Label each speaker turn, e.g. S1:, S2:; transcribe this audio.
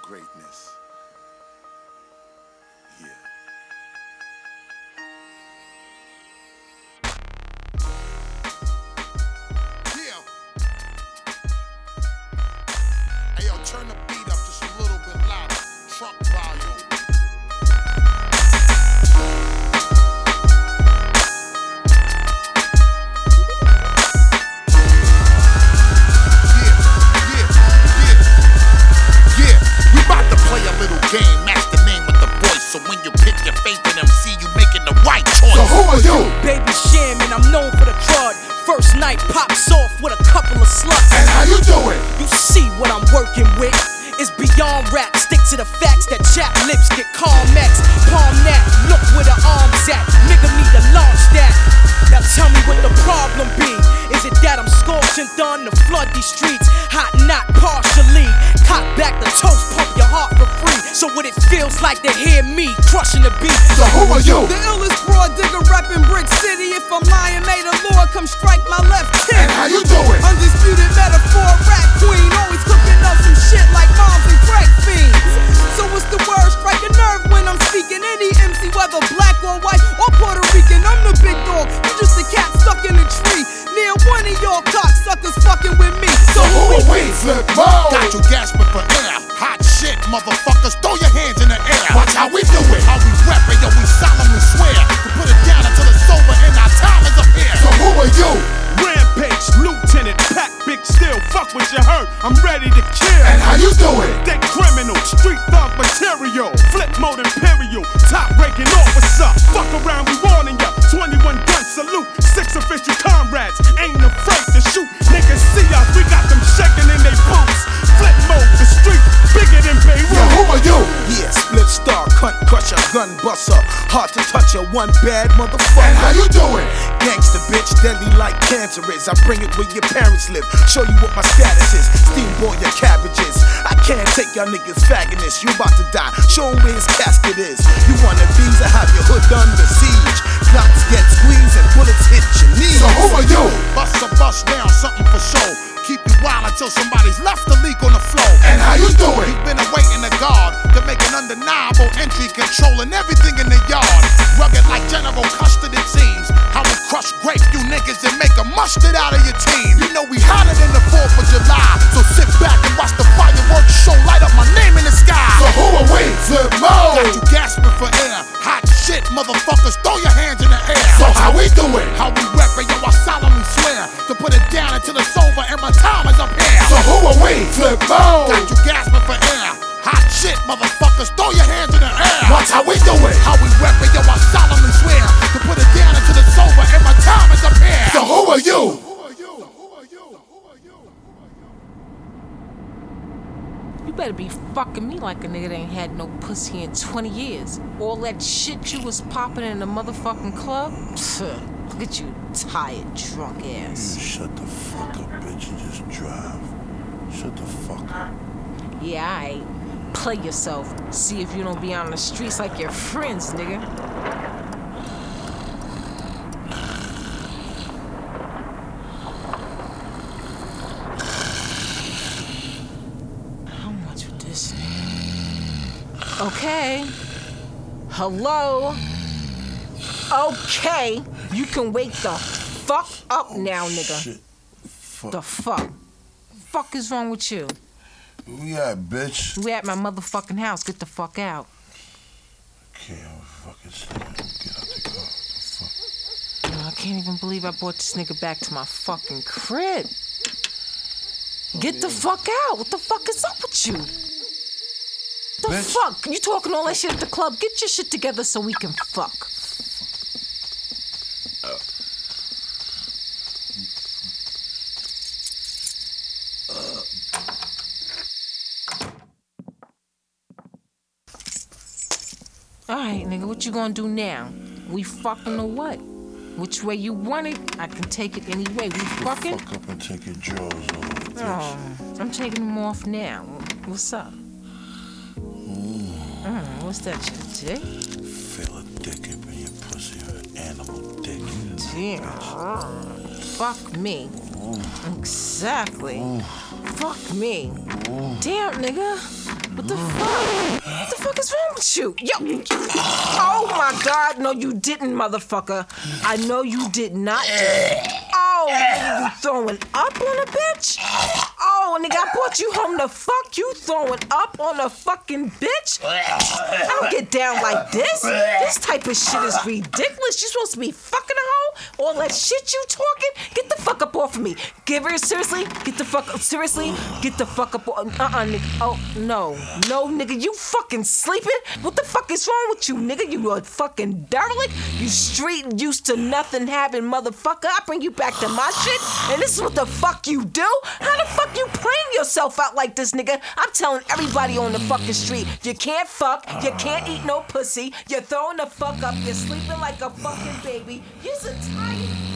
S1: greatness. Yeah. Yeah. Hey, yo, turn the beat up just a little bit louder. Truck volume. Game, match the name with the voice. So when you pick your favorite MC, you making the right choice.
S2: So who are you?
S3: Baby Sham, and I'm known for the crud. First night pops off with a couple of sluts.
S2: And how you doing?
S3: You see what I'm working with? It's beyond rap. Stick to the facts that chap lips get Carmex. Palm that, look where the arms at. Nigga need to launch that. Now tell me what the problem be. Is it that I'm scorching done to flood these streets? Hot not partially. Cock back the toast, pump your heart for free. So what it feels like to hear me crushing the beat.
S2: So who are you?
S3: The illest broad digger rapping Brick City. If I'm lying, may the Lord come strike my left tip.
S2: And how you doing?
S3: Undisputed metaphor, rap queen. Always cooking up some shit like moms and crack fiends. So what's the word? Strike a nerve when I'm speaking. Any MC, whether black or white or Puerto Rican, I'm the big dog. You just a cat stuck in a tree. Near one of your cocksuckers fucking with me.
S2: So who are we? Flip mode.
S1: Got you gasping for air. Hot shit, motherfuckers, throw your hands in the air.
S2: Watch how we do it.
S1: How we rap it, yo, we solemnly swear to put it down until it's over and our time is up here.
S2: So who are you?
S4: Rampage, Lieutenant, pack big steel, fuck what you heard, I'm ready to kill.
S2: And how you doing?
S4: They criminal, street thug material, flip mode imperial, top breaking off, what's up? Fuck around, we warning ya, 21 gun salute, 6 official comrades, ain't afraid to shoot. Niggas see us, we got them shaking in they boots. Flip mode, the street, bigger than Beirut.
S2: Yo, who are you?
S5: Yeah, split star, cunt crusher, gun buster, hard to touch a one bad motherfucker.
S2: And how you doing?
S5: Gangsta bitch, deadly like cancer is. I bring it where your parents live, show you what my status is. Steamboy your cabbages. I can't take y'all niggas fagging this. You about to die, show him where his casket is. You wanna visa, have your hood under siege. Clocks get squeezed and bullets hit your knees.
S2: So who are you?
S1: Bust a bust down, something for show. Keep you wild until somebody's left the leak on the floor.
S2: And how you doing?
S1: You've been awaiting the guard to make an undeniable entry, controlling everything in the yard. Rugged like General Custard, it seems. How we crush grape you niggas and make a mustard out of your team. You know we hotter than the 4th of July. So sit back and watch the fireworks show light up my name in the sky.
S2: So who are we? Flip mode.
S1: Got you gasping for air. Hot shit, motherfuckers, throw your hands in the air.
S2: So how we doing?
S1: How we reppin', yo, I solemnly swear to put it down until it's over and my time is up here.
S2: So who are we? Flip mode.
S1: Got you gasping for air. Hot shit, motherfuckers, throw your hands in the air.
S2: Watch how we doing.
S1: How we reppin', yo, I solemnly swear to put it down until it's over and my time is up here.
S2: So who are you?
S6: You better be fucking me like a nigga that ain't had no pussy in 20 years. All that shit you was popping in the motherfucking club? Look at you, tired, drunk ass.
S7: Shut the fuck up, bitch, and just drive. Shut the fuck up.
S6: Yeah, aight. Play yourself. See if you don't be on the streets like your friends, nigga. How much would this? Okay. Hello? Okay. You can wake the fuck up now, nigga.
S7: Shit. Fuck.
S6: The fuck? Fuck is wrong with you?
S7: Where you at, bitch?
S6: We at my motherfucking house. Get the fuck out.
S7: Okay, I'm fucking stupid. Get out the car. Fuck.
S6: Yo, I can't even believe I brought this nigga back to my fucking crib. Get the fuck out. What the fuck is up with you? The
S7: Bitch.
S6: fuck? You talking all that shit at the club? Get your shit together so we can fuck. Alright, nigga, what you gonna do now? We fucking or what? Which way you want it, I can take it any way. We fucking?
S7: Fuck up and take your drawers off, bitch.
S6: Oh, I'm taking them off now. What's up? What's that shit, Jay?
S7: Feel a dick up in your pussy, an animal dick.
S6: Damn. Fuck me. Exactly. Fuck me. Damn, nigga. What the fuck? What the fuck is wrong with you? Yo! Oh my God! No, you didn't, motherfucker. I know you did not. Oh, nigga, you throwing up on a bitch? Oh, nigga, I brought you home to fuck. You throwing up on a fucking bitch? I don't get down like this. This type of shit is ridiculous. You supposed to be fucking a hoe? All that shit you talking? Get the fuck up off of me. Give her seriously? Get the fuck up. Seriously? Get the fuck up. Nigga. Oh, no. No, nigga, you fucking sleeping? What the fuck is wrong with you, nigga? You a fucking derelict? You street used to nothing having motherfucker. I bring you back to my shit, and this is what the fuck you do? How the fuck you playing yourself out like this, nigga? I'm telling everybody on the fucking street, you can't fuck, you can't eat no pussy, you're throwing the fuck up, you're sleeping like a fucking baby. You're so tired.